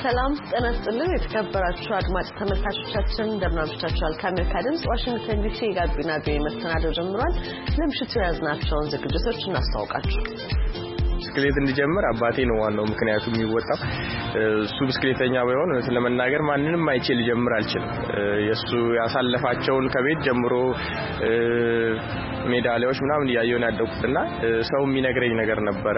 ሰላም ጤና ይስጥልን የተከበራችሁ አድማጭ ተመልካቾቻችን እንደምን አምሽታችኋል ከአሜሪካ ድምጽ ዋሽንግተን ዲሲ ጋቢና መሰናዶ ጀምሯል ለምሽቱ ያዝናቸውን ዝግጅቶች እናስተዋውቃችሁ ብስክሌት እንዲጀምር አባቴ ነው ዋናው ምክንያቱም ይወጣው እሱ ብስክሌተኛ ባይሆን ስለመናገር ማንንም አይቼ ሊጀምር አልችልም የሱ ያሳለፋቸውን ከቤት ጀምሮ ሜዳሊያዎች ምናምን ያየውን ያደኩትና ሰው የሚነግረኝ ነገር ነበረ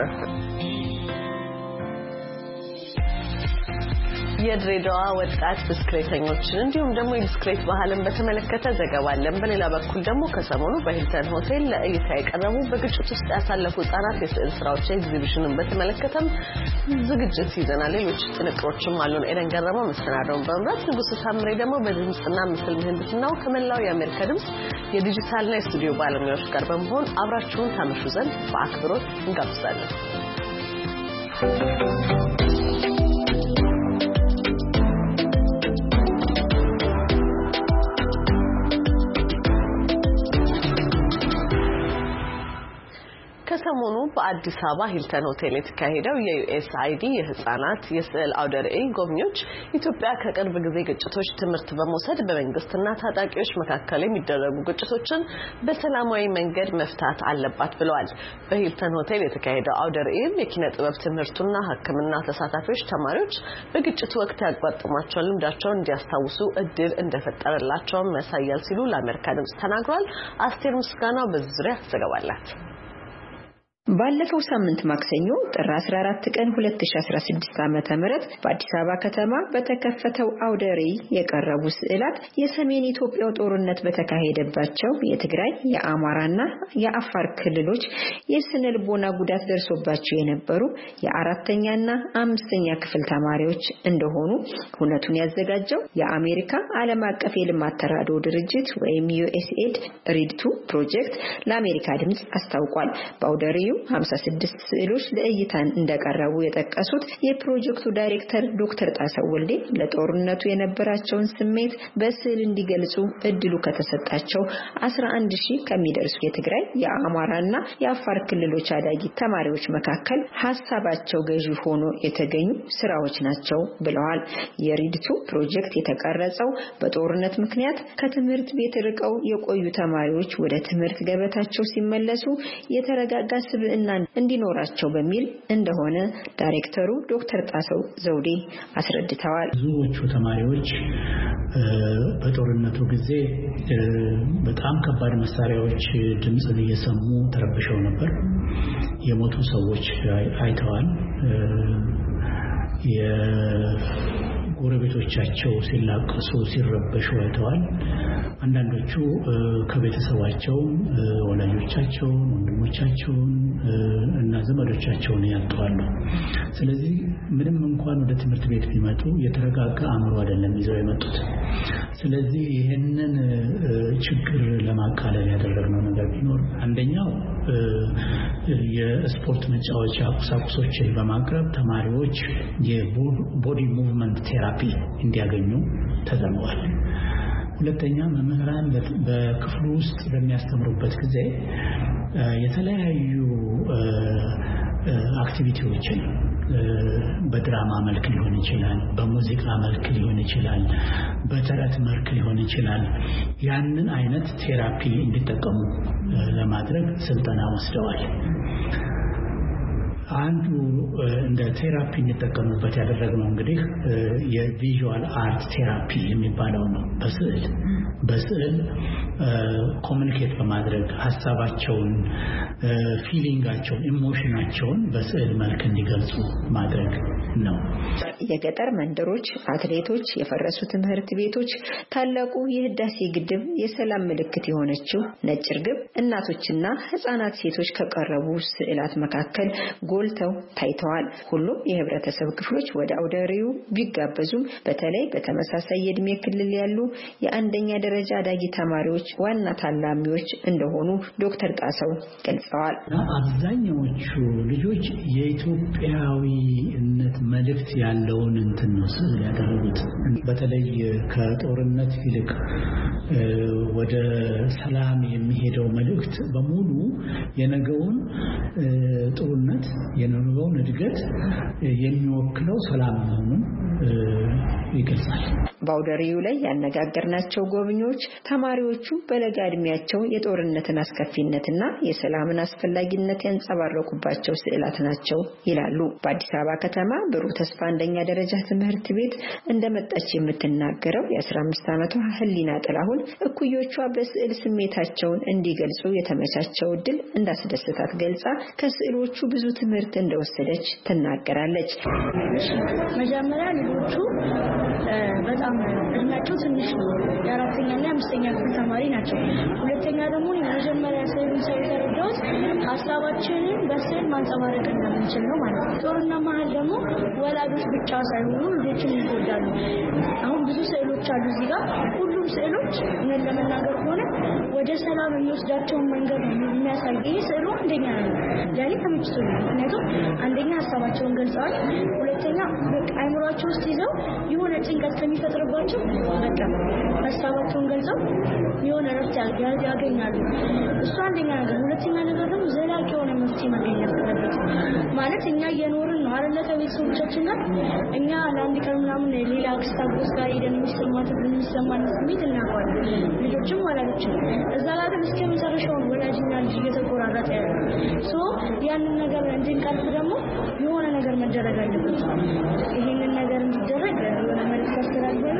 የድሬዳዋ ወጣት ብስክሌተኞችን እንዲሁም ደግሞ የብስክሌት ባህልን በተመለከተ ዘገባ አለን በሌላ በኩል ደግሞ ከሰሞኑ በሂልተን ሆቴል ለእይታ የቀረቡ በግጭት ውስጥ ያሳለፉ ህጻናት የስዕል ስራዎች ኤግዚቢሽንን በተመለከተም ዝግጅት ይዘናል ሌሎች ጥንቅሮችም አሉን ኤደን ገረመው መሰናዶውን በመምራት ንጉስ ታምሬ ደግሞ በድምጽና ምስል ምህንድስናው ከመላው የአሜሪካ ድምጽ የዲጂታልና የስቱዲዮ ባለሙያዎች ጋር በመሆን አብራችሁን ታመሹ ዘንድ በአክብሮት እንጋብዛለን ከሰሞኑ በአዲስ አበባ ሂልተን ሆቴል የተካሄደው የዩኤስአይዲ የህፃናት የስዕል አውደ ርዕይ ጎብኚዎች ኢትዮጵያ ከቅርብ ጊዜ ግጭቶች ትምህርት በመውሰድ በመንግስትና ታጣቂዎች መካከል የሚደረጉ ግጭቶችን በሰላማዊ መንገድ መፍታት አለባት ብለዋል። በሂልተን ሆቴል የተካሄደው አውደ ርዕይም የኪነ ጥበብ ትምህርቱና ሕክምና ተሳታፊዎች ተማሪዎች በግጭቱ ወቅት ያጋጠሟቸውን ልምዳቸውን እንዲያስታውሱ እድል እንደፈጠረላቸው ያሳያል ሲሉ ለአሜሪካ ድምጽ ተናግሯል። አስቴር ምስጋናው በዚህ ዙሪያ ዘገባ አላት። ባለፈው ሳምንት ማክሰኞ ጥር 14 ቀን 2016 ዓ.ም በአዲስ አበባ ከተማ በተከፈተው አውደ ርዕይ የቀረቡ ስዕላት የሰሜን ኢትዮጵያው ጦርነት በተካሄደባቸው የትግራይ የአማራና የአፋር ክልሎች የስነ ልቦና ጉዳት ደርሶባቸው የነበሩ የአራተኛና አምስተኛ ክፍል ተማሪዎች እንደሆኑ ሁነቱን ያዘጋጀው የአሜሪካ ዓለም አቀፍ የልማት ተራድኦ ድርጅት ወይም USAID ሪድቱ ፕሮጀክት ለአሜሪካ ድምጽ አስታውቋል። በአውደ ርዕዩ 56 ስዕሎች ለእይታን እንደቀረቡ የጠቀሱት የፕሮጀክቱ ዳይሬክተር ዶክተር ጣሰው ወልዴ ለጦርነቱ የነበራቸውን ስሜት በስዕል እንዲገልጹ እድሉ ከተሰጣቸው 11000 ከሚደርሱ የትግራይ የአማራና የአፋር ክልሎች አዳጊ ተማሪዎች መካከል ሐሳባቸው ገዢ ሆኖ የተገኙ ስራዎች ናቸው ብለዋል። የሪድቱ ፕሮጀክት የተቀረጸው በጦርነት ምክንያት ከትምህርት ቤት ርቀው የቆዩ ተማሪዎች ወደ ትምህርት ገበታቸው ሲመለሱ የተረጋጋ እና እንዲኖራቸው በሚል እንደሆነ ዳይሬክተሩ ዶክተር ጣሰው ዘውዴ አስረድተዋል። ብዙዎቹ ተማሪዎች በጦርነቱ ጊዜ በጣም ከባድ መሳሪያዎች ድምጽ እየሰሙ ተረብሸው ነበር። የሞቱ ሰዎች አይተዋል። የጎረቤቶቻቸው ሲላቀሱ ሲረበሹ አይተዋል። አንዳንዶቹ ከቤተሰባቸው ወላጆቻቸው ወንድሞቻቸው እና ዘመዶቻቸውን ያጣዋሉ። ስለዚህ ምንም እንኳን ወደ ትምህርት ቤት ቢመጡ የተረጋጋ አእምሮ አይደለም ይዘው የመጡት። ስለዚህ ይሄንን ችግር ለማቃለል ያደረግነው ነገር ቢኖር አንደኛው የስፖርት መጫወቻ ቁሳቁሶችን በማቅረብ ተማሪዎች የቦዲ ሙቭመንት ቴራፒ እንዲያገኙ ተደርጓል። ሁለተኛ መምህራን በክፍሉ ውስጥ በሚያስተምሩበት ጊዜ የተለያዩ አክቲቪቲዎችን በድራማ መልክ ሊሆን ይችላል፣ በሙዚቃ መልክ ሊሆን ይችላል፣ በተረት መልክ ሊሆን ይችላል። ያንን አይነት ቴራፒ እንዲጠቀሙ ለማድረግ ስልጠና ወስደዋል። አንዱ እንደ ቴራፒ እንጠቀሙበት ያደረግነው እንግዲህ የቪዥዋል አርት ቴራፒ የሚባለው ነው። በስዕል ኮሙኒኬት በማድረግ ሐሳባቸውን ፊሊንጋቸውን ኢሞሽናቸውን በስዕል መልክ እንዲገልጹ ማድረግ ነው። የገጠር መንደሮች፣ አትሌቶች፣ የፈረሱ ትምህርት ቤቶች፣ ታላቁ የህዳሴ ግድብ የሰላም ምልክት የሆነችው ነጭ ርግብ፣ እናቶችና ህፃናት ሴቶች ከቀረቡ ስዕላት መካከል ጎልተው ታይተዋል። ሁሉም የህብረተሰብ ክፍሎች ወደ አውደ ርዕዩ ቢጋበዙም በተለይ በተመሳሳይ የእድሜ ክልል ያሉ የአንደኛ ደረጃ አዳጊ ተማሪዎች ዋና ታላሚዎች እንደሆኑ ዶክተር ጣሰው ገልጸዋል። አብዛኛዎቹ ልጆች የኢትዮጵያዊነት መልእክት ያለውን እንትን ነው ስዕል ያደረጉት። በተለይ ከጦርነት ይልቅ ወደ ሰላም የሚሄደው መልእክት በሙሉ የነገውን ጥሩነት የነገውን እድገት የሚወክለው ሰላም መሆኑን ይገልጻል። በአውደሪው ላይ ያነጋገርናቸው ጎብኚዎች ተማሪዎቹ በለጋ ዕድሜያቸው የጦርነትን አስከፊነትና የሰላምን አስፈላጊነት ያንጸባረቁባቸው ስዕላት ናቸው ይላሉ። በአዲስ አበባ ከተማ ብሩህ ተስፋ አንደኛ ደረጃ ትምህርት ቤት እንደመጣች የምትናገረው የ15 ዓመቷ ህሊና ጥላሁን እኩዮቿ በስዕል ስሜታቸውን እንዲገልጹ የተመቻቸው እድል እንዳስደሰታት ገልጻ ከስዕሎቹ ብዙ ትምህርት እንደወሰደች ትናገራለች። መጀመሪያ ልጆቹ በጣም እድሜያቸው ትንሽ ነው። የአራተኛና የአምስተኛ ክፍል ተማሪ ናቸው። ሁለተኛ ደግሞ የመጀመሪያ ስዕሉን ሳይተረዳውት ሀሳባችንን በስዕል ማንጸባረቅ እንደምንችል ነው ማለት ነው። ጦርና መሀል ደግሞ ወላጆች ብቻ ሳይሆኑ ልጆችን ይጎዳሉ። አሁን ብዙ ስዕሎች አሉ እዚህ ጋር። ሁሉም ስዕሎች ምን ለመናገር ሆነ ወደ ሰላም የሚወስዳቸውን መንገድ ነው የሚያሳይ። ይሄ ስዕሉ አንደኛ ነው ለኔ ተመችቶኛል። ምክንያቱም አንደኛ ሀሳባቸውን ገልጸዋል። ሁለተኛ አይምሯቸው ውስጥ ይዘው የሆነ ጭንቀት ከሚፈጥርባቸው በቃ ሀሳባቸውን ገልጸው የሆነ ረፍት ያገኛሉ። እሱ አንደኛ ነገር። ሁለተኛ ነገር ደግሞ ዘላቂ የሆነ መፍትሄ ማግኘት አለበት ማለት እኛ እየኖርን ነው አይደለ? ከቤተሰቦቻችን ጋር እኛ ለአንድ ቀን ምናምን ሌላ አክስታጎስ ጋር ሄደን የሚሰማን ስሜት እናውቃለን። ልጆችም ወላጆችም እዛ ጋር ግን እስከ መጨረሻው ወላጅና ልጅ እየተቆራረጠ ያለው ያንን ነገር እንድንቀርፍ ደግሞ የሆነ ነገር መደረግ አለበት። ይሄንን ነገር እንዲደረግ የሆነ መልዕክት አስተላልፋለሁ።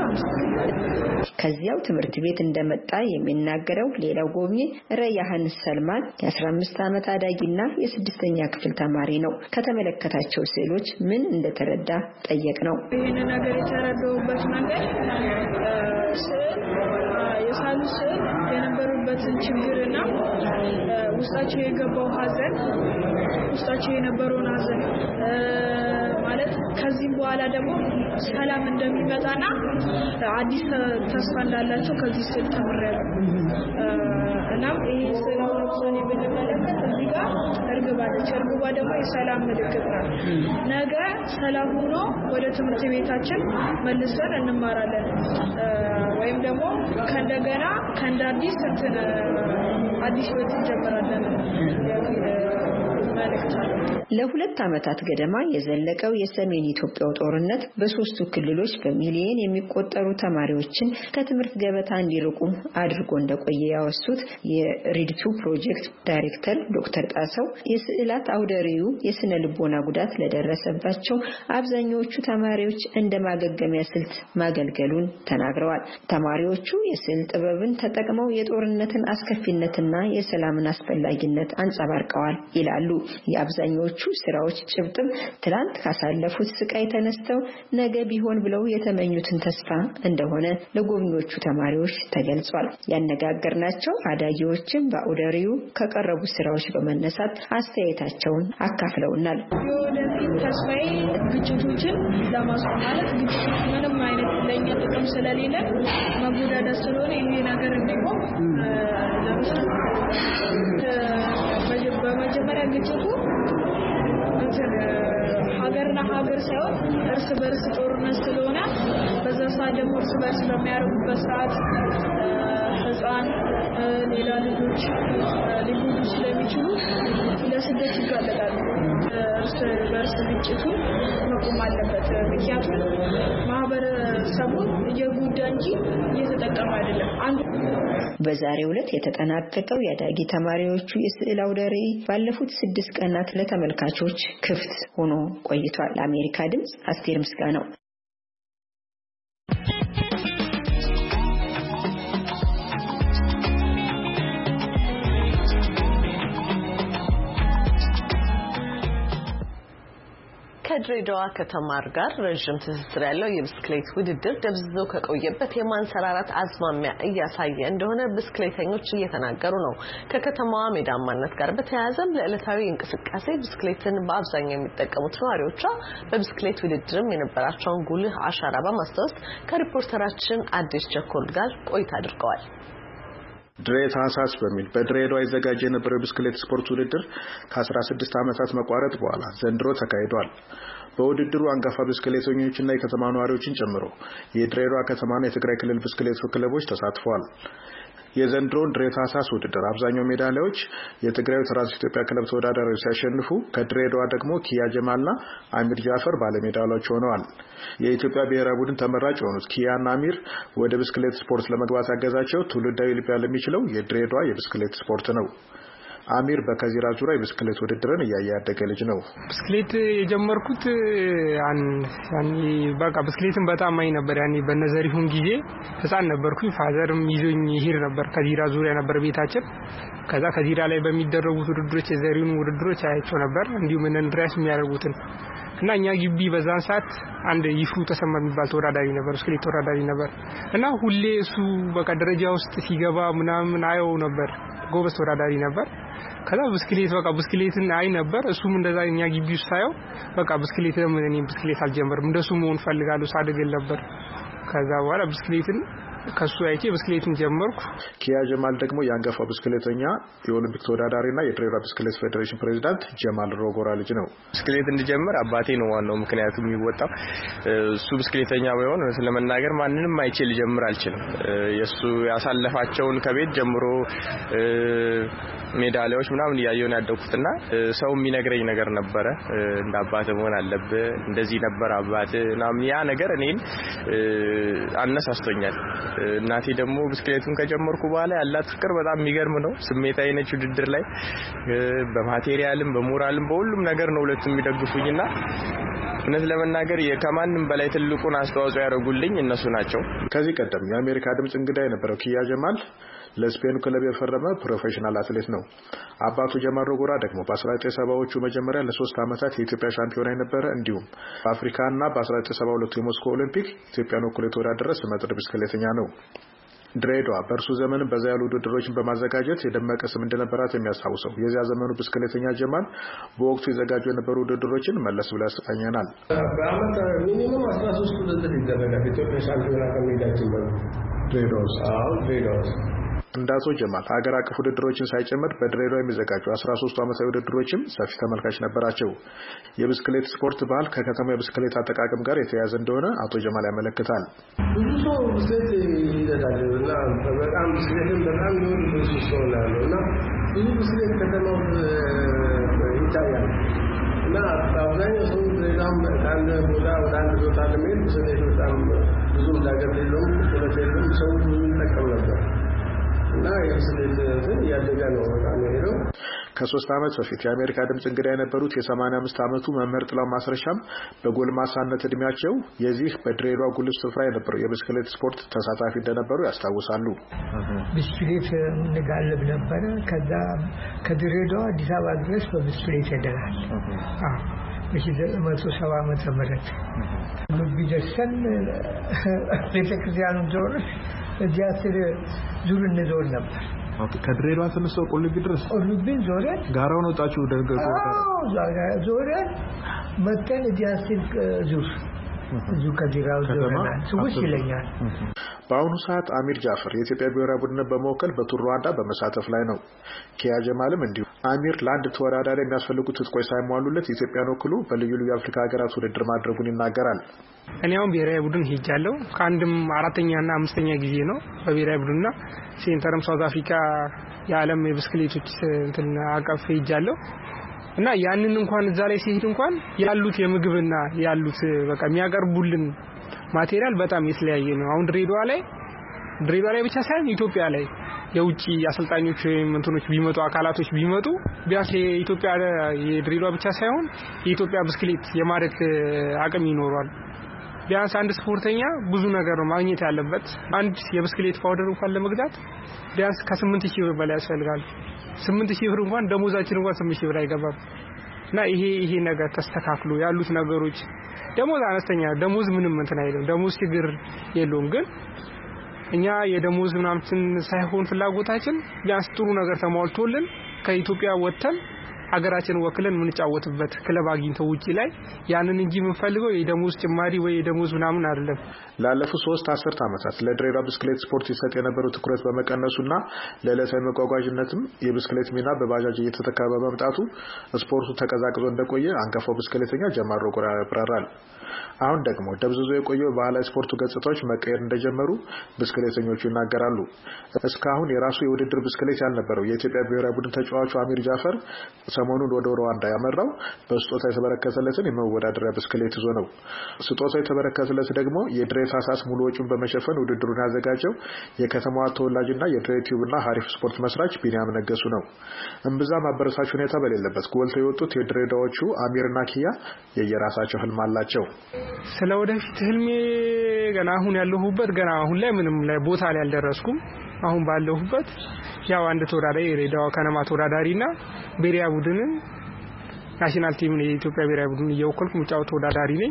ከዚያው ትምህርት ቤት እንደመጣ የሚናገረው ሌላው ጎብኚ ረያህን ሰልማን የ15 ዓመት አዳጊና የ6ኛ ክፍል ተማሪ ነው። ከተመለከታቸው ስዕሎች ምን እንደተረዳ ጠየቅነው። ይሄንን ነገር የተረዳሁበት መንገድ የሳሉ ስዕል የነበሩበትን ችግርና ውስጣቸው የገባው ሀዘን ውስጣቸው የነበረውን ሀዘን ማለት ከዚህም በኋላ ደግሞ ሰላም እንደሚመጣና አዲስ ተስፋ እንዳላቸው ከዚህ ስዕል ተምሬያለሁ። እናም ይሄ ስዕል አሁን ብንመለከት እዚህ ጋር እርግብ አለች። እርግቧ ደግሞ የሰላም ምልክት ናት። ነገ ሰላም ሆኖ ወደ ትምህርት ቤታችን መልሰን እንማራለን ወይም ደግሞ ከእንደገና ከእንደ አዲስ አዲስ ህይወት እንጀምራለን። ለሁለት ዓመታት ገደማ የዘለቀው የሰሜን ኢትዮጵያው ጦርነት በሶስቱ ክልሎች በሚሊዮን የሚቆጠሩ ተማሪዎችን ከትምህርት ገበታ እንዲርቁ አድርጎ እንደቆየ ያወሱት የሪድቱ ፕሮጀክት ዳይሬክተር ዶክተር ጣሰው የስዕላት አውደሪው የስነ ልቦና ጉዳት ለደረሰባቸው አብዛኞቹ ተማሪዎች እንደ ማገገሚያ ስልት ማገልገሉን ተናግረዋል። ተማሪዎቹ የስዕል ጥበብን ተጠቅመው የጦርነትን አስከፊነትና የሰላምን አስፈላጊነት አንጸባርቀዋል ይላሉ። የአብዛኞቹ ስራዎች ጭብጥም ትላንት ካሳለፉት ስቃይ ተነስተው ነገ ቢሆን ብለው የተመኙትን ተስፋ እንደሆነ ለጎብኚዎቹ ተማሪዎች ተገልጿል። ያነጋገርናቸው አዳጊዎችም በአውደሪው ከቀረቡ ስራዎች በመነሳት አስተያየታቸውን አካፍለውናል። የወደፊት ተስፋዬ ግጭቶችን ለማስቆም ማለት ግጭቶች ምንም አይነት ለኛ ጥቅም ስለሌለ መጎዳዳት ስለሆነ ይሄ ነገር እንዲቆም በመጀመሪያ ግጭቱ ሀገርና ሀገር ሳይሆን እርስ በርስ ጦርነት ስለሆነ በዛ ሰዓት ደግሞ እርስ በርስ በሚያደርጉበት ሰዓት ህፃን ሌላ ልጆች ሊጎዱ ስለሚችሉ ለስደት ይጋለጣሉ። እርስ በርስ ግጭቱ መቆም አለበት። ምክንያቱም ማህበረሰቡ እየጎዳ እንጂ እየተጠቀመ አይደለም። በዛሬው ዕለት የተጠናቀቀው የአዳጊ ተማሪዎቹ የስዕል አውደ ርዕይ ባለፉት 6 ቀናት ለተመልካቾች ክፍት ሆኖ ቆይቷል። ለአሜሪካ ድምጽ አስቴር ምስጋናው። ከድሬዳዋ ከተማ ጋር ረጅም ትስስር ያለው የብስክሌት ውድድር ደብዝዞ ከቆየበት የማንሰራራት አዝማሚያ እያሳየ እንደሆነ ብስክሌተኞች እየተናገሩ ነው። ከከተማዋ ሜዳማነት ጋር በተያያዘም ለዕለታዊ እንቅስቃሴ ብስክሌትን በአብዛኛው የሚጠቀሙት ነዋሪዎቿ በብስክሌት ውድድርም የነበራቸውን ጉልህ አሻራ በማስታወስ ከሪፖርተራችን አዲስ ቸኮል ጋር ቆይታ አድርገዋል። ድሬ ታህሳስ በሚል በድሬዳዋ ይዘጋጅ የነበረው ብስክሌት ስፖርት ውድድር ከ16 ዓመታት መቋረጥ በኋላ ዘንድሮ ተካሂዷል። በውድድሩ አንጋፋ ብስክሌተኞችና የከተማ ነዋሪዎችን ጨምሮ የድሬዳዋ ከተማና የትግራይ ክልል ብስክሌት ክለቦች ተሳትፈዋል። የዘንድሮን ድሬ ታህሳስ ውድድር አብዛኛው ሜዳሊያዎች የትግራዩ ትራንስ ኢትዮጵያ ክለብ ተወዳዳሪዎች ሲያሸንፉ ከድሬዳዋ ደግሞ ኪያ ጀማልና አሚር ጃፈር ባለሜዳሊያዎች ሆነዋል። የኢትዮጵያ ብሔራዊ ቡድን ተመራጭ የሆኑት ኪያና አሚር ወደ ብስክሌት ስፖርት ለመግባት ያገዛቸው ትውልዳዊ ሊባል የሚችለው የድሬዳዋ የብስክሌት ስፖርት ነው። አሚር በከዚራ ዙሪያ የብስክሌት ውድድርን ያያደገ ልጅ ነው። ብስክሌት የጀመርኩት ያኔ በቃ ብስክሌትን በጣም አይ ነበር። ያኔ በነዘሪሁን ጊዜ ህፃን ነበርኩኝ። ፋዘርም ይዞኝ ይሄድ ነበር። ከዚራ ዙሪያ ነበር ቤታችን። ከዛ ከዚራ ላይ በሚደረጉት ውድድሮች የዘሪሁን ውድድሮች አያቸው ነበር። እንዲሁም እንድራስ የሚያደርጉትን እና እኛ ግቢ በዛን ሰዓት አንድ ይፍሩ ተሰማ የሚባል ተወዳዳሪ ነበር፣ ብስክሌት ተወዳዳሪ ነበር እና ሁሌ እሱ በቃ ደረጃ ውስጥ ሲገባ ምናምን አየው ነበር። ጎበዝ ተወዳዳሪ ነበር። ከዛ ብስክሌትን አይ ነበር። እሱም እንደዛ እኛ ግቢ ውስጥ ሳየው በቃ ብስክሌት ለምን እኔ ብስክሌት አልጀመርም እንደሱ መሆን ፈልጋለሁ ሳድግል ነበር። ከዛ በኋላ ብስክሌትን ከሱ አይቼ ብስክሌትን ጀመርኩ። ኪያ ጀማል ደግሞ የአንጋፋው ብስክሌተኛ የኦሎምፒክ ተወዳዳሪና የድሬዳዋ ብስክሌት ፌዴሬሽን ፕሬዝዳንት ጀማል ሮጎራ ልጅ ነው። ብስክሌት እንድጀምር አባቴ ነው ዋናው ምክንያቱ የሚወጣው። እሱ ብስክሌተኛ ባይሆን ስለመናገር ማንንም አይቼ ልጀምር አልችልም። የሱ ያሳለፋቸውን ከቤት ጀምሮ ሜዳሊያዎች ምናምን ያየው ነው ያደኩትና ሰው የሚነግረኝ ነገር ነበረ። እንደ አባቴ መሆን አለብህ፣ እንደዚህ ነበር አባቴ ምናምን ያ ነገር እኔን አነሳስቶኛል። እናቴ ደግሞ ብስክሌቱን ከጀመርኩ በኋላ ያላት ፍቅር በጣም የሚገርም ነው። ስሜታዊ ነች ውድድር ላይ በማቴሪያልም በሞራልም በሁሉም ነገር ነው ሁለቱም የሚደግፉኝና እውነት ለመናገር ከማንም በላይ ትልቁን አስተዋጽኦ ያደርጉልኝ እነሱ ናቸው። ከዚህ ቀደም የአሜሪካ ድምጽ እንግዳ የነበረው ኪያ ጀማል ለስፔኑ ክለብ የፈረመ ፕሮፌሽናል አትሌት ነው። አባቱ ጀማል ሮጎራ ደግሞ በ1970ዎቹ መጀመሪያ ለ3 ዓመታት የኢትዮጵያ ሻምፒዮና የነበረ እንዲሁም በአፍሪካና በ1972 የሞስኮ ኦሊምፒክ ኢትዮጵያን ወክሎ የተወዳደረ ስመጥር ብስክሌተኛ ነው። ድሬዳዋ በእርሱ ዘመን በዛ ያሉ ውድድሮችን በማዘጋጀት የደመቀ ስም እንደነበራት የሚያስታውሰው የዚያ ዘመኑ ብስክሌተኛ ጀማል በወቅቱ ይዘጋጁ የነበሩ ውድድሮችን መለስ ብሎ ያስቃኘናል። በአመት ሚኒመም 13 ውድድር ይደረጋል። ኢትዮጵያ ሻምፒዮና ከሚዳችን ድሬዳዋ እንዳቶ ጀማል ሀገር አቀፍ ውድድሮችን ሳይጨምር በድሬዳዋ የሚዘጋጁ 13 ዓመታዊ ውድድሮችም ሰፊ ተመልካች ነበራቸው። የብስክሌት ስፖርት ባህል ከከተማው የብስክሌት አጠቃቀም ጋር የተያያዘ እንደሆነ አቶ ጀማል ያመለክታል። ብዙ ሰው ብስክሌት ይነዳልና በጣም ብስክሌትን በጣም ይወድ ብዙ ሰው አለና ብዙ ብስክሌት ከተማው ይታያል እና አብዛኛው ሰው ድሬዳዋም ከአንድ ቦታ ወደ አንድ ቦታ ለመሄድ ብስክሌት በጣም ብዙ ላገር የለውም ስለዚህ ሰው ብዙ ይጠቀም ነበር እና የብስክሌት ያደጋ ነው በጣም ነው። ከ3 ዓመት በፊት የአሜሪካ ድምጽ እንግዳ የነበሩት የ85 ዓመቱ መምህር ጥላው ማስረሻም በጎልማሳነት እድሜያቸው የዚህ በድሬዳዋ ጉልህ ስፍራ የነበረው የብስክሌት ስፖርት ተሳታፊ እንደነበሩ ያስታውሳሉ። ብስክሌት እንጋለብ ነበር። ከዛ ከድሬዳዋ አዲስ አበባ ድረስ በብስክሌት ሄደናል። በ1970 ዓመተ ምህረት ቢደርሰን ቤተክርስቲያኑ ዞር እዚያስር ዙር እንዞር ነበር። ከድሬዳዋ ተነስተው ቁልቢ ድረስ ዞረን ጋራውን ወጣችሁ ደርገው ዞረን መተን እዚያስር ዙር ከዲራው ዞረናል። ስውስ ይለኛል። በአሁኑ ሰዓት አሚር ጃፈር የኢትዮጵያ ብሔራዊ ቡድንን በመወከል በቱር ሩዋንዳ በመሳተፍ ላይ ነው። ኪያ ጀማልም እንዲሁ። አሚር ለአንድ ተወዳዳሪ የሚያስፈልጉት ትጥቆች ሳይሟሉለት ኢትዮጵያን ወክሎ በልዩ ልዩ አፍሪካ ሀገራት ውድድር ማድረጉን ይናገራል። እኔ አሁን ብሔራዊ ቡድን ሄጃለሁ። ከአንድም 4ኛና 5ኛ ጊዜ ነው በብሔራዊ ቡድንና ሴንተርም ሳውዝ አፍሪካ የዓለም የብስክሌቶች እንትን አቀፍ ሄጃለሁ እና ያንን እንኳን እዛ ላይ ሲሄድ እንኳን ያሉት የምግብና ያሉት በቃ የሚያቀርቡልን ማቴሪያል በጣም የተለያየ ነው። አሁን ድሬዳዋ ላይ ብቻ ሳይሆን ኢትዮጵያ ላይ የውጪ አሰልጣኞች ወይም እንትኖች ቢመጡ አካላቶች ቢመጡ ቢያንስ የድሬዳዋ ብቻ ሳይሆን የኢትዮጵያ ብስክሌት የማድረግ አቅም ይኖራል። ቢያንስ አንድ ስፖርተኛ ብዙ ነገር ነው ማግኘት ያለበት። አንድ የብስክሌት ፓውደር እንኳን ለመግዛት ቢያንስ ከ8000 ብር በላይ ያስፈልጋል። 8000 ብር እንኳን ደሞዛችን እንኳን 8000 ብር አይገባም። እና ይሄ ነገር ተስተካክሎ ያሉት ነገሮች ደሞዝ አነስተኛ ደሞዝ ምንም እንትን አይደለም። ደሞዝ ችግር የለውም። ግን እኛ የደሞዝ ምናምን ሳይሆን ፍላጎታችን ቢያንስ ጥሩ ነገር ተሟልቶልን ከኢትዮጵያ ወጥተን ሀገራችን ወክለን ምንጫወትበት ክለብ አግኝተው ውጪ ላይ ያንን እንጂ ምንፈልገው የደሞዝ ጭማሪ ወይ የደሞዝ ምናምን አይደለም። ላለፉት 3 አስርት ዓመታት ለድሬዳዋ ብስክሌት ስፖርት ይሰጥ የነበረው ትኩረት በመቀነሱና ለዕለታዊ መጓጓዣነትም የብስክሌት ሚና በባጃጅ እየተተካ በመምጣቱ ስፖርቱ ተቀዛቅዞ እንደቆየ አንጋፋው ብስክሌተኛ ጀማሮ ጎራ ያብራራል። አሁን ደግሞ ደብዝዞ የቆየው ባህላዊ ስፖርቱ ገጽታዎች መቀየር እንደጀመሩ ብስክሌተኞቹ ይናገራሉ። እስካሁን የራሱ የውድድር ብስክሌት ያልነበረው የኢትዮጵያ ብሔራዊ ቡድን ተጫዋቹ አሚር ጃፈር ሰሞኑን ወደ ሩዋንዳ ያመራው በስጦታ የተበረከተለትን የመወዳደሪያ ብስክሌት ይዞ ነው። ስጦታው የተበረከተለት ደግሞ የድሬት አሳስ ሙሉ ወጪውን በመሸፈን ውድድሩን ያዘጋጀው የከተማዋ ተወላጅና የድሬቲዩብና ሀሪፍ ስፖርት መስራች ቢኒያም ነገሱ ነው። እምብዛም አበረታች ሁኔታ በሌለበት ጎልተው የወጡት የድሬዳዎቹ አሚርና ኪያ የየራሳቸው ህልም አላቸው። ስለወደፊት ህልሜ ገና አሁን ያለሁበት ገና አሁን ላይ ምንም ላይ ቦታ ላይ አልደረስኩም። አሁን ባለሁበት ያው አንድ ተወዳዳሪ የድሬዳዋ ከነማ ተወዳዳሪና ብሔራዊ ቡድንን ናሽናል ቲም ነው የኢትዮጵያ ብሔራዊ ቡድን እየወከልኩ ምጫወት ተወዳዳሪ ነኝ።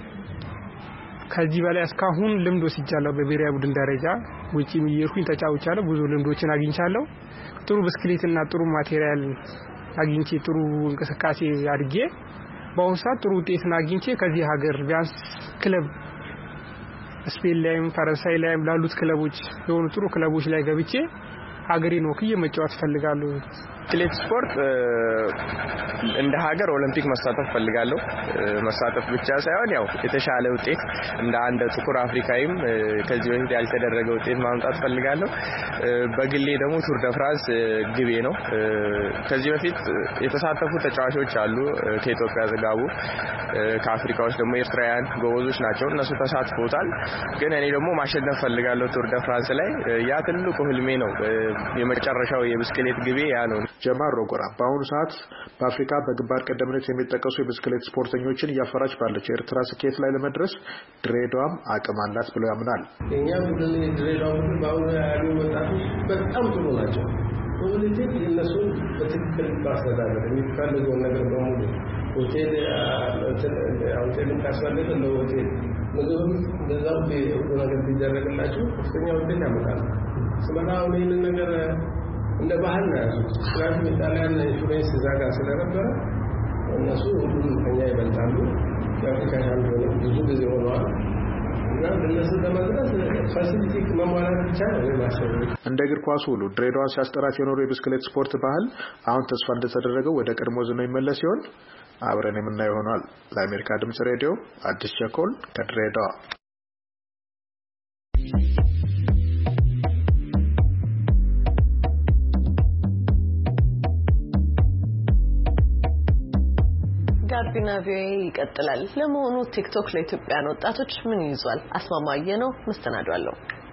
ከዚህ በላይ እስካሁን ልምድ ወስጃለሁ። በብሔራዊ ቡድን ደረጃ ውጪም እየሄድኩኝ ተጫውቻለሁ። ብዙ ልምዶችን አግኝቻለሁ። ጥሩ ብስክሌትና ጥሩ ማቴሪያል አግኝቼ ጥሩ እንቅስቃሴ አድርጌ በአሁኑ ሰዓት ጥሩ ውጤትን አግኝቼ ከዚህ ሀገር ቢያንስ ክለብ ስፔን ላይም ፈረንሳይ ላይም ላሉት ክለቦች የሆኑ ጥሩ ክለቦች ላይ ገብቼ ሀገሬን ወክዬ መጫወት ፈልጋለሁ። ብስክሌት ስፖርት እንደ ሀገር ኦሎምፒክ መሳተፍ ፈልጋለሁ። መሳተፍ ብቻ ሳይሆን ያው የተሻለ ውጤት እንደ አንድ ጥቁር አፍሪካዊም ከዚህ በፊት ያልተደረገ ውጤት ማምጣት ፈልጋለሁ። በግሌ ደግሞ ቱር ደ ፍራንስ ግቤ ነው። ከዚህ በፊት የተሳተፉ ተጫዋቾች አሉ ከኢትዮጵያ ዘጋቡ ከአፍሪካዎች ደግሞ ኤርትራውያን ጎበዞች ናቸው። እነሱ ተሳትፈውታል። ግን እኔ ደግሞ ማሸነፍ ፈልጋለሁ ቱር ደ ፍራንስ ላይ። ያ ትልቁ ህልሜ ነው። የመጨረሻው የብስክሌት ግቤ ያ ነው። ጀማሮ ጎራ በአሁኑ ሰዓት በአፍሪካ በግንባር ቀደምትነት የሚጠቀሱ የብስክሌት ስፖርተኞችን እያፈራች ባለችው ኤርትራ ስኬት ላይ ለመድረስ ድሬዳዋም አቅም አላት ብሎ ያምናል። እኛ ቡድን ድሬዳዋ ቡድን በአሁኑ ያሉ ወጣቶች በጣም ጥሩ ናቸው። ፖለቲክ እነሱን በትክክል ማስተዳደር የሚፈልገውን ነገር በሙሉ ሆቴል ካስፈለገ ለሆቴል ምግብም እንደዛው ነገር ቢደረግላቸው ከፍተኛ ውጤት ያመጣሉ። ስለማው ይህንን ነገር እንደ ባህል ነው ያዙት። ስለዚህ ኢጣሊያን ኢንፍሉዌንስ ዛጋ ስለነበረ እነሱ ሁሉም ከኛ ይበልጣሉ። የአፍሪካ ሻምፒዮን ብዙ ጊዜ ሆነዋል እና እነሱ ለመድረስ ፋሲሊቲ መሟላት ብቻ ነው ማሰብ። እንደ እግር ኳስ ሁሉ ድሬዳዋ ሲያስጠራት የኖረው የብስክሌት ስፖርት ባህል አሁን ተስፋ እንደተደረገው ወደ ቀድሞ ዝናው ይመለስ ሲሆን አብረን የምናየው ይሆናል። ለአሜሪካ ድምጽ ሬዲዮ አዲስ ቸኮል ከድሬዳዋ። ጋቢና ቪኦኤ ይቀጥላል። ለመሆኑ ቲክቶክ ለኢትዮጵያን ወጣቶች ምን ይዟል? አስማማየ ነው መስተናዷለው።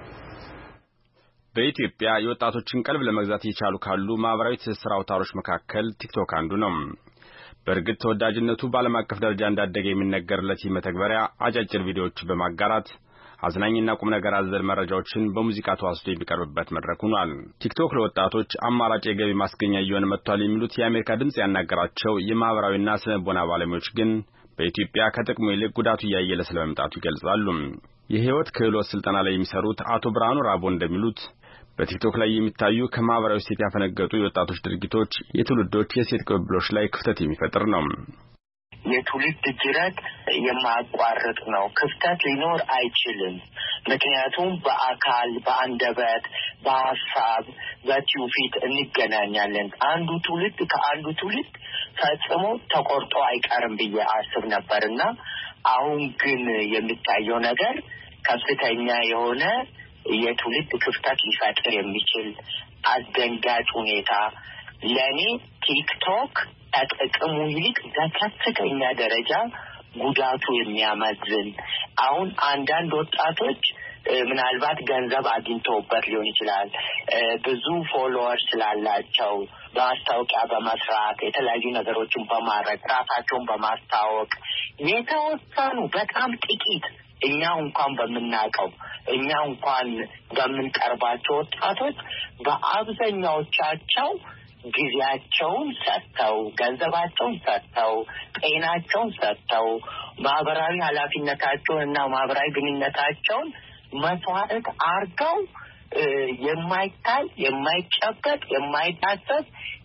በኢትዮጵያ የወጣቶችን ቀልብ ለመግዛት የቻሉ ካሉ ማህበራዊ ትስስር አውታሮች መካከል ቲክቶክ አንዱ ነው። በእርግጥ ተወዳጅነቱ በዓለም አቀፍ ደረጃ እንዳደገ የሚነገርለት መተግበሪያ አጫጭር ቪዲዮዎችን በማጋራት አዝናኝና ቁም ነገር አዘል መረጃዎችን በሙዚቃ ተዋስዶ የሚቀርብበት መድረክ ሆኗል። ቲክቶክ ለወጣቶች አማራጭ የገቢ ማስገኛ እየሆነ መጥቷል የሚሉት የአሜሪካ ድምጽ ያናገራቸው የማህበራዊና ስነልቦና ባለሙያዎች ግን በኢትዮጵያ ከጥቅሙ ይልቅ ጉዳቱ እያየለ ስለመምጣቱ ይገልጻሉ። የህይወት ክህሎት ስልጠና ላይ የሚሰሩት አቶ ብርሃኑ ራቦ እንደሚሉት በቲክቶክ ላይ የሚታዩ ከማህበራዊ እሴት ያፈነገጡ የወጣቶች ድርጊቶች የትውልዶች የሴት ቅብብሎች ላይ ክፍተት የሚፈጥር ነው። የትውልድ ጅረት የማያቋርጥ ነው። ክፍተት ሊኖር አይችልም። ምክንያቱም በአካል በአንደበት በሐሳብ በትውፊት እንገናኛለን። አንዱ ትውልድ ከአንዱ ትውልድ ፈጽሞ ተቆርጦ አይቀርም ብዬ አስብ ነበርና አሁን ግን የሚታየው ነገር ከፍተኛ የሆነ የትውልድ ክፍተት ሊፈጥር የሚችል አስደንጋጭ ሁኔታ ለኔ ቲክቶክ ከጥቅሙ ይልቅ በከፍተኛ ደረጃ ጉዳቱ የሚያመዝን አሁን አንዳንድ ወጣቶች ምናልባት ገንዘብ አግኝተውበት ሊሆን ይችላል ብዙ ፎሎወር ስላላቸው በማስታወቂያ በመስራት የተለያዩ ነገሮችን በማድረግ ራሳቸውን በማስታወቅ የተወሰኑ በጣም ጥቂት እኛ እንኳን በምናውቀው እኛ እንኳን በምንቀርባቸው ወጣቶች በአብዛኛዎቻቸው ጊዜያቸውን ሰጥተው ገንዘባቸውን ሰጥተው ጤናቸውን ሰጥተው ማህበራዊ ኃላፊነታቸውን እና ማህበራዊ ግንኙነታቸውን መስዋዕት አድርገው የማይታይ የማይጨበጥ የማይታሰብ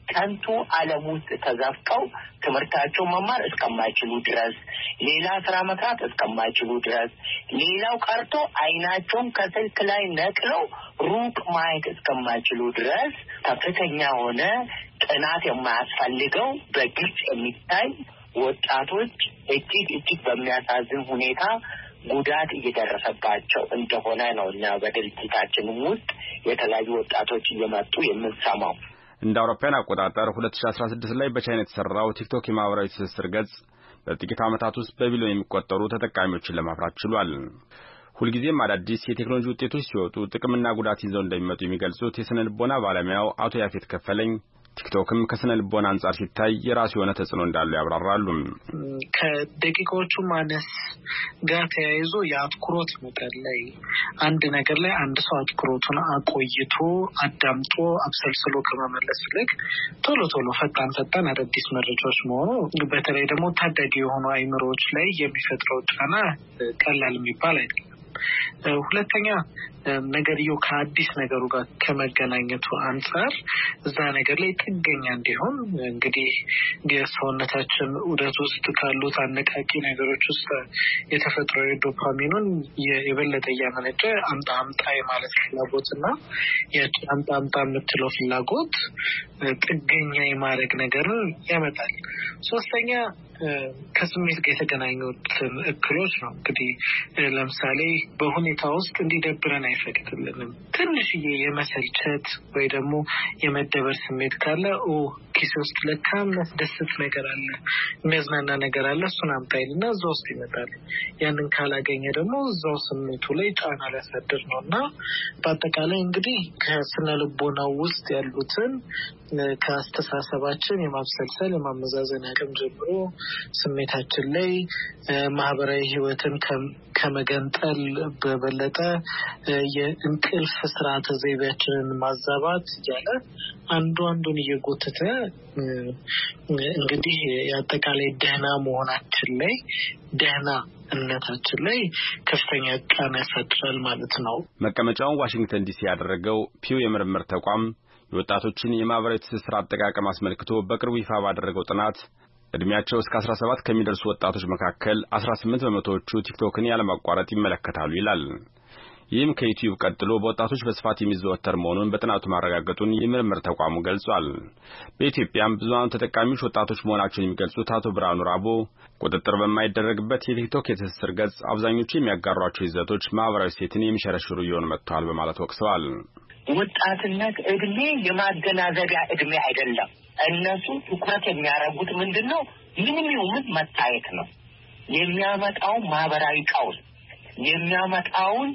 ከንቱ ዓለም ውስጥ ተዘፍቀው ትምህርታቸው መማር እስከማይችሉ ድረስ ሌላ ስራ መስራት እስከማይችሉ ድረስ ሌላው ቀርቶ አይናቸውን ከስልክ ላይ ነቅለው ሩቅ ማየት እስከማይችሉ ድረስ ከፍተኛ ሆነ ጥናት የማያስፈልገው በግልጽ የሚታይ ወጣቶች እጅግ በሚያሳዝን ሁኔታ ጉዳት እየደረሰባቸው እንደሆነ ነው እና በድርጅታችን ውስጥ የተለያዩ ወጣቶች እየመጡ የምንሰማው። እንደ አውሮፓውያን አቆጣጠር 2016 ላይ በቻይና የተሰራው ቲክቶክ የማህበራዊ ትስስር ገጽ በጥቂት ዓመታት ውስጥ በቢሊዮን የሚቆጠሩ ተጠቃሚዎችን ለማፍራት ችሏል። ሁልጊዜም አዳዲስ የቴክኖሎጂ ውጤቶች ሲወጡ ጥቅምና ጉዳት ይዘው እንደሚመጡ የሚገልጹት የስነ ልቦና ባለሙያው አቶ ያፌት ከፈለኝ ቲክቶክም ከስነ ልቦና አንጻር ሲታይ የራሱ የሆነ ተጽዕኖ እንዳለው ያብራራሉ። ከደቂቃዎቹ ማነስ ጋር ተያይዞ የአትኩሮት መጠን ላይ አንድ ነገር ላይ አንድ ሰው አትኩሮቱን አቆይቶ አዳምጦ አብሰልስሎ ከመመለስ ይልቅ ቶሎ ፈጣን አዳዲስ መረጃዎች መሆኑ በተለይ ደግሞ ታዳጊ የሆኑ አይምሮዎች ላይ የሚፈጥረው ጫና ቀላል የሚባል አይደለም። ሁለተኛ ነገርየው ከአዲስ ነገሩ ጋር ከመገናኘቱ አንጻር እዛ ነገር ላይ ጥገኛ እንዲሆን እንግዲህ የሰውነታችን ዑደት ውስጥ ካሉት አነቃቂ ነገሮች ውስጥ የተፈጥሮ ዶፓሚኑን የበለጠ እያመነጨ አምጣ ማለት ፍላጎትና አምጣ የምትለው ፍላጎት ጥገኛ የማድረግ ነገርን ያመጣል። ሶስተኛ ከስሜት ጋር የተገናኙትን እክሎች ነው። እንግዲህ ለምሳሌ በሁኔታ ውስጥ እንዲደብረን አይፈቅድልንም። ትንሽዬ የመሰልቸት ወይ ደግሞ የመደበር ስሜት ካለ ኪስ ውስጥ ለካም የሚያስደስት ነገር አለ፣ የሚያዝናና ነገር አለ፣ እሱን አምጣይልና እዛ ውስጥ ይመጣል። ያንን ካላገኘ ደግሞ እዛው ስሜቱ ላይ ጫና ሊያሳድር ነው እና በአጠቃላይ እንግዲህ ከስነ ልቦናው ውስጥ ያሉትን ከአስተሳሰባችን የማብሰልሰል የማመዛዘን አቅም ጀምሮ ስሜታችን ላይ ማህበራዊ ህይወትን ከመገንጠል በበለጠ የእንቅልፍ ስርዓተ ዘይቤያችንን ማዛባት እያለ አንዱን እየጎተተ እንግዲህ የአጠቃላይ ደህና መሆናችን ላይ ደህናነታችን ላይ ከፍተኛ ጫና ያሳድራል ማለት ነው። መቀመጫውን ዋሽንግተን ዲሲ ያደረገው ፒው የምርምር ተቋም የወጣቶችን የማህበራዊ ትስስር አጠቃቀም አስመልክቶ በቅርቡ ይፋ ባደረገው ጥናት እድሜያቸው እስከ 17 ከሚደርሱ ወጣቶች መካከል 18 በመቶዎቹ ቲክቶክን ያለማቋረጥ ይመለከታሉ ይላል። ይህም ከዩቲዩብ ቀጥሎ በወጣቶች በስፋት የሚዘወተር መሆኑን በጥናቱ ማረጋገጡን የምርምር ተቋሙ ገልጿል። በኢትዮጵያም ብዙሃኑ ተጠቃሚዎች ወጣቶች መሆናቸውን የሚገልጹት አቶ ብርሃኑ ራቦ ቁጥጥር በማይደረግበት የቲክቶክ የትስስር ገጽ አብዛኞቹ የሚያጋሯቸው ይዘቶች ማህበራዊ ሴትን የሚሸረሽሩ እየሆኑ መጥተዋል በማለት ወቅሰዋል። ወጣትነት እድሜ የማገናዘቢያ እድሜ አይደለም። እነሱ ትኩረት የሚያደርጉት ምንድነው? ምንም ይሁን መታየት ነው። የሚያመጣው ማህበራዊ ቀውስ፣ የሚያመጣውን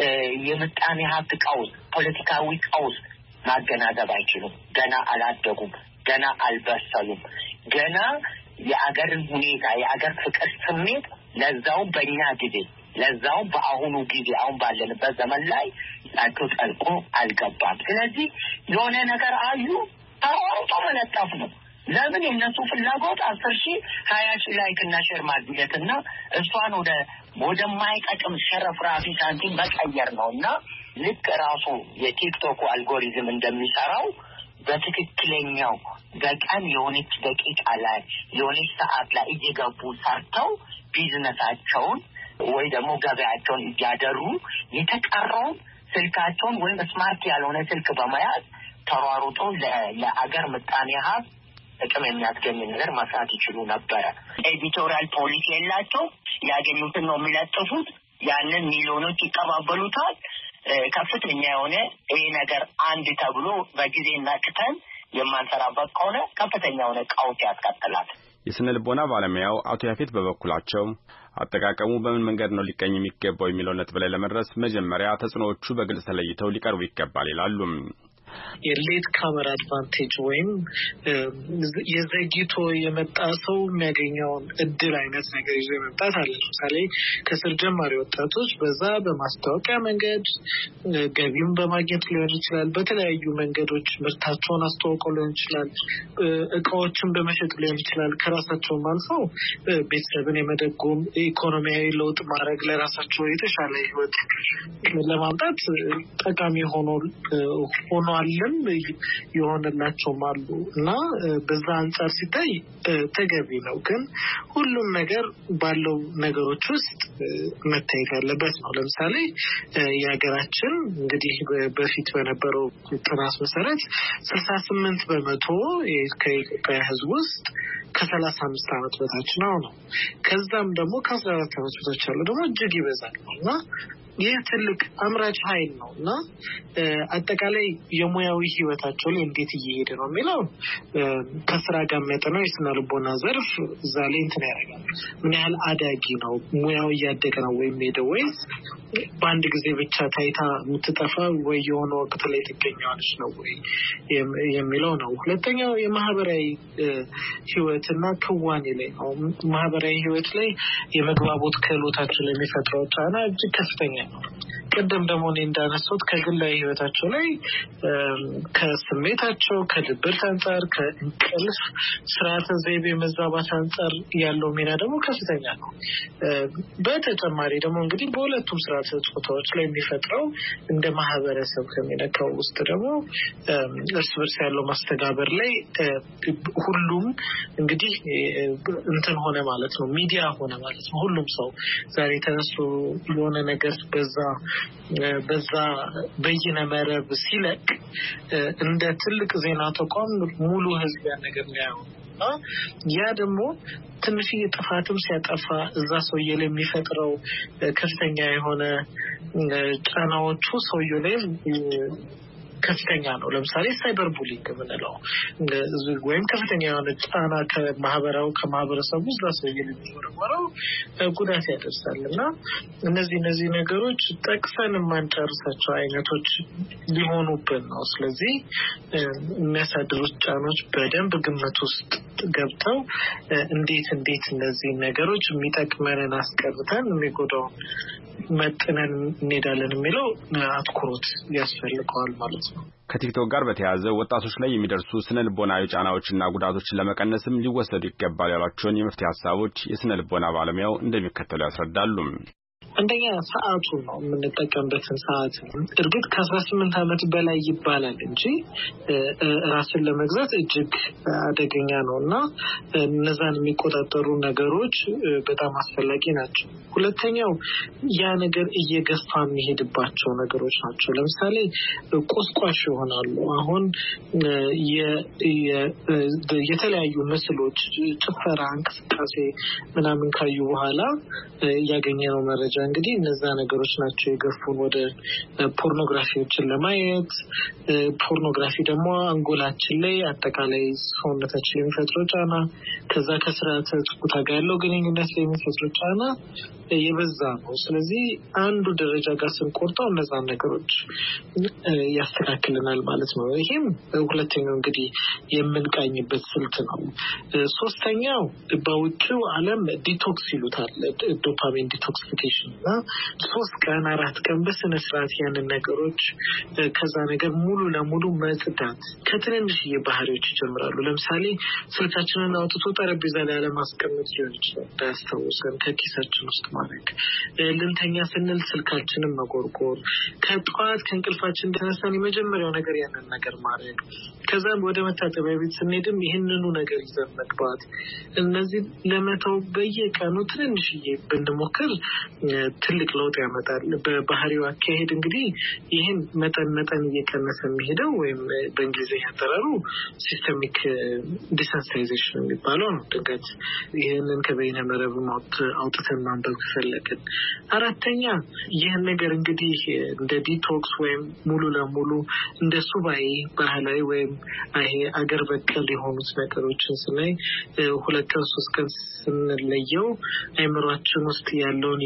የምጣኔ ሀብት ቀውስ፣ ፖለቲካዊ ቀውስ ማገናዘብ አይችሉም። ገና አላደጉም፣ ገና አልበሰሉም። ገና የአገርን ሁኔታ የአገር ፍቅር ስሜት ለዛውም በእኛ ጊዜ ለዛውም በአሁኑ ጊዜ አሁን ባለንበት ዘመን ላይ ጣቸው ጠልቆ አልገባም። ስለዚህ የሆነ ነገር አዩ አውጥቶ መለጠፍ ነው። ለምን የነሱ ፍላጎት 10,000 20,000 ላይክ እና ሼር ማግኘትና እሷን ወደ ማይጠቅም ሸረፍራፊ ሳንቲም መቀየር ነውና ልክ ራሱ የቲክቶክ አልጎሪዝም እንደሚሰራው በትክክለኛው በቀን የሆነች ደቂቃ ላይ የሆነች ሰዓት ላይ እየገቡ ሰርተው ቢዝነሳቸውን ወይ ደግሞ ገበያቸውን እያደሩ የተቀረውን ስልካቸውን ወይም ስማርት ያልሆነ ስልክ በመያዝ ተሯሩጦ ለአገር ምጣኔ ሀብት ጥቅም የሚያስገኝ ነገር መስራት ይችሉ ነበረ። ኤዲቶሪያል ፖሊሲ የላቸው፣ ያገኙትን ነው የሚለጥፉት። ያንን ሚሊዮኖች ይቀባበሉታል። ከፍተኛ የሆነ ይሄ ነገር አንድ ተብሎ በጊዜ እናቅተን የማንሰራበት ከሆነ ከፍተኛ የሆነ ቀውስ ያስከትላል። የስነ ልቦና ባለሙያው አቶ ያፌት በበኩላቸው አጠቃቀሙ በምን መንገድ ነው ሊቀኝ የሚገባው የሚለው ነጥብ ላይ ለመድረስ መጀመሪያ ተጽዕኖዎቹ በግልጽ ተለይተው ሊቀርቡ ይገባል ይላሉ። የሌት ካመር አድቫንቴጅ ወይም የዘግይቶ የመጣ ሰው የሚያገኘውን እድል አይነት ነገር ይዞ የመጣት አለ። ለምሳሌ ከስር ጀማሪ ወጣቶች በዛ በማስታወቂያ መንገድ ገቢም በማግኘት ሊሆን ይችላል። በተለያዩ መንገዶች ምርታቸውን አስተዋውቀው ሊሆን ይችላል። እቃዎችን በመሸጥ ሊሆን ይችላል። ከራሳቸውም አልፈው ቤተሰብን የመደጎም ኢኮኖሚያዊ ለውጥ ማድረግ ለራሳቸው የተሻለ ህይወት ለማምጣት ጠቃሚ ሆኗል ተሟልም ይሆንላቸውም አሉ እና በዛ አንፃር ሲታይ ተገቢ ነው። ግን ሁሉም ነገር ባለው ነገሮች ውስጥ መታየት ያለበት ነው። ለምሳሌ የሀገራችን እንግዲህ በፊት በነበረው ጥናት መሰረት 68% ከኢትዮጵያ ሕዝብ ውስጥ ከ35 ዓመት በታች ነው። ከዛም ደግሞ ከ14 ዓመት በታች ያለው ደግሞ እጅግ ይበዛል እና ይህ ትልቅ አምራች ኃይል ነውና አጠቃላይ የሙያዊ ህይወታቸው ላይ እንዴት እየሄደ ነው የሚለው ከስራ ጋር መጠነው የስነ ልቦና ዘርፍ እዛ ላይ እንትን ያደርጋል። ምን ያህል አዳጊ ነው ሙያው እያደገ ነው ወይስ በአንድ ጊዜ ብቻ ታይታ የምትጠፋ ወይ የሆነ ወቅት ላይ ትገኛለች ነው ወይ የሚለው ነው። ሁለተኛው የማህበራዊ ህይወትና ክዋኔ ላይ ነው። ማህበራዊ ህይወት ላይ የመግባባት ክህሎታቸው ላይ የሚፈጥረው ጫና እጅግ ከፍተኛ ነው። ቀደም ደግሞ እንዳነሳሁት ከግላዊ ህይወታቸው ላይ ከስሜታቸው ከድብርት አንፃር ከእንቅልፍ ስርዓተ ዘይቤ መዛባት አንፃር ያለው ሚና ደግሞ ከፍተኛ ነው። በተጨማሪ ደግሞ እንግዲህ በሁለቱም ስርዓተ ጾታዎች ላይ የሚፈጥረው እንደ ማህበረሰብ ከሚነካው ውስጥ ደግሞ እርስ በርስ ያለው ማስተጋበር ላይ ሁሉም እንግዲህ እንትን ሆነ ማለት ነው፣ ሚዲያ ሆነ ማለት ነው። ሁሉም ሰው ዛሬ ተነስቶ የሆነ ነገር በዛ በይነ መረብ ሲለቅ እንደ ትልቅ ዜና ተቋም ሙሉ ህዝብ ያን ነገር ያየው እና ያ ደግሞ ትንሽ ጥፋትም ሲያጠፋ እዛ ሰውዬ ላይ የሚፈጥረው ከፍተኛ የሆነ ጫናዎቹ ሰውዬው ላይ ከፍተኛ ነው። ለምሳሌ ሳይበር ቡሊንግ ምንለው ወይም ከፍተኛ የሆነ ጫና ከማህበረሰቡ እዛ ሰውዬ ላይ የሚወረወረው ጉዳት ያደርሳልና እነዚህ ነገሮች ጠቅሰን የማንጨርሳቸው አይነቶች ሊሆኑብን ነው። ስለዚህ የሚያሳድሩት ጫናዎች በደንብ ግምት ውስጥ ገብተው እንዴት እነዚህ ነገሮች የሚጠቅመንን አስቀርተን የሚጎዳውን መጥነን እንሄዳለን የሚለው አትኩሮት ያስፈልገዋል ማለት ነው። ከቲክቶክ ጋር በተያያዘ ወጣቶች ላይ የሚደርሱ ስነ ልቦናዊ ጫናዎችና ጉዳቶችን ለመቀነስም ሊወሰዱ ይገባል ያሏቸውን የመፍትሄ ሀሳቦች የስነ ልቦና ባለሙያው እንደሚከተለው ያስረዳሉ። አንደኛ ሰዓቱ ነው፣ የምንጠቀምበትን ሰዓት ነው። እርግጥ ከ18 ዓመት በላይ ይባላል እንጂ ራስን ለመግዛት እጅግ አደገኛ ነውና እነዛን የሚቆጣጠሩ ነገሮች በጣም አስፈላጊ ናቸው። ሁለተኛው ያ ነገር እየገፋ የሚሄድባቸው ነገሮች ናቸው። ለምሳሌ ቁስቋሽ ይሆናሉ። አሁን የተለያዩ ምስሎች፣ ጭፈራ፣ እንቅስቃሴ ምናምን ካዩ በኋላ ያገኘነው መረጃ እንግዲህ እነዛ ነገሮች ናቸው የገፉን ወደ ፖርኖግራፊዎችን ለማየት። ፖርኖግራፊ ደግሞ አንጎላችን ላይ አጠቃላይ ሰውነታችን የሚፈጥረው ጫና፣ ከዛ ከስርዓተ ጾታ ጋር ያለው ግንኙነት ላይ የሚፈጥረው ጫና የበዛ ነው። ስለዚህ አንዱ ደረጃ ጋር ስንቆርጠው እነዛ ነገሮች ያስተካክልናል ማለት ነው። ይሄም ሁለተኛው እንግዲህ የምንቃኝበት ስልት ነው። ሶስተኛው በውጭው ዓለም ዲቶክስ ይሉታል፣ ዶፓሚን ዲቶክሲፊኬሽን እና 3 ቀን 4 ቀን በስነ ስርዓት ያንን ነገሮች ከዛ ነገር ሙሉ ለሙሉ መጽዳት ከትንንሽዬ ባህሪዎች ይጀምራሉ። ለምሳሌ ስልካችንን አውጥቶ ጠረጴዛ ላይ አለማስቀመጥ ሊሆን ይችላል፣ እንዳያስታውሰን ከኪሳችን ውስጥ ማድረግ። ልንተኛ ስንል ስልካችንን መጎርጎር፣ ከጠዋት ከእንቅልፋችን ተነሳን የመጀመሪያው ነገር ያንን ነገር ማድረግ፣ ከዛም ወደ መታጠቢያ ቤት ስንሄድም ይህንኑ ነገር ይዘን መግባት። እነዚህ ለመተው በየቀኑ ትንንሽዬ ብንሞክር ትልቅ ለውጥ ያመጣል። በባህሪው አካሄድ እንግዲህ ይህን መጠን እየቀነሰ የሚሄደው ወይም በእንግሊዝኛ አጠራሩ ሲስተሚክ ዲሰንሲታይዜሽን የሚባለው ነው። ድንገት ይህንን ከበይነ መረብ አውጥተን ማንበብ ከፈለግን። አራተኛ ይህን ነገር እንግዲህ እንደ ዲቶክስ ወይም ሙሉ ለሙሉ እንደ ሱባኤ ባህላዊ ወይም ይሄ አገር በቀል የሆኑት ነገሮችን ስናይ 2 ቀን 3 ቀን ስንለየው አይምሯችን ውስጥ ያለውን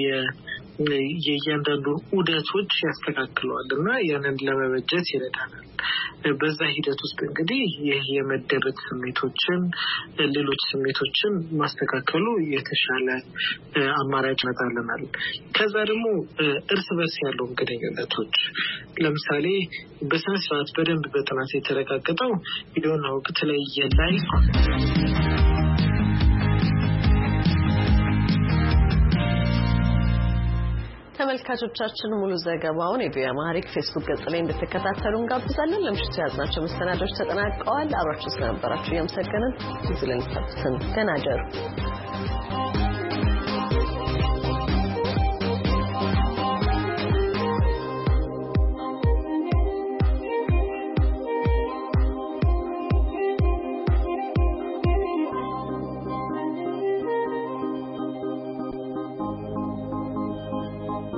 የእያንዳንዱ ዑደቶች ያስተካክለዋል እና ያንን ለመበጀት ይረዳናል። በዛ ሂደት ውስጥ እንግዲህ ይህ የመደበት ስሜቶችን፣ ሌሎች ስሜቶችን ማስተካከሉ የተሻለ አማራጭ ይመጣልናል። ከዛ ደግሞ እርስ በርስ ያለው ግንኙነቶች ለምሳሌ በስነ ስርዓት በደንብ በጥናት የተረጋገጠው የሆነ ወቅት ላይ የላይ ተመልካቾቻችን ሙሉ ዘገባውን የቪኦኤ አማርኛ ፌስቡክ ገጽ ላይ እንድትከታተሉ እንጋብዛለን። ለምሽቱ ያዝናቸው መሰናዶች ተጠናቀዋል። አብራችሁ ስለነበራችሁ ያመሰግናለን። ይዝልን ተፈተን ተናገሩ